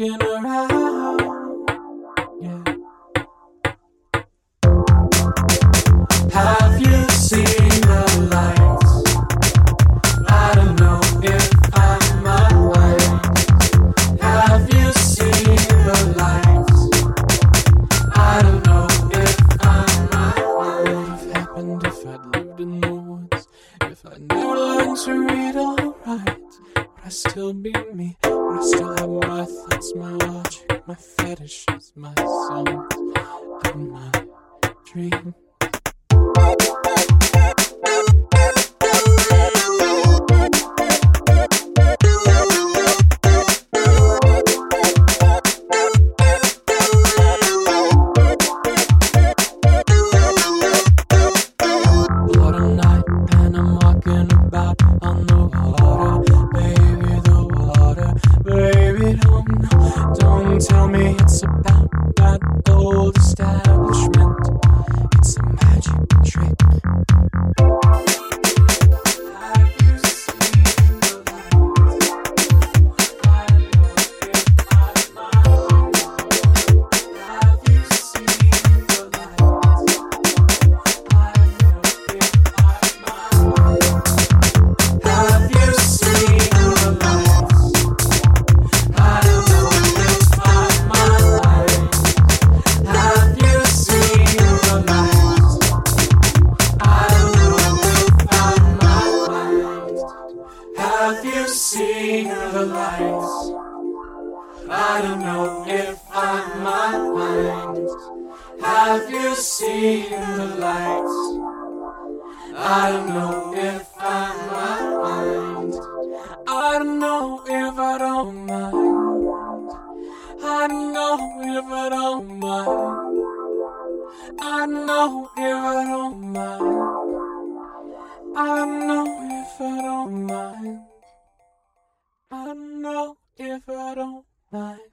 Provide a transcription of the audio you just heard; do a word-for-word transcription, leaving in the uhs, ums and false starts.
walking around. Yeah. Have you seen the lights? I don't know if I'm alive. Have you seen the lights? I don't know if I'm alive. What would have happened if I'd lived in the woods? If I never learned to read or write, would I still be me? Would I still have my thoughts, my logic, my fetishes, my songs, and my dreams? Tell me it's about that old establishment. It's a magic trick. Have you seen the lights? I know if I'm mine. Have you seen the lights? I know if I'm mine. Have you seen the lights? I don't know. Have you seen the lights? I don't know if I'm mind. Have you seen the lights? I don't know if I'm mind. I don't know if I don't mind. I don't know if I don't mind. I don't know if I don't mind. I don't know if I don't mind. I don't know if I don't mind.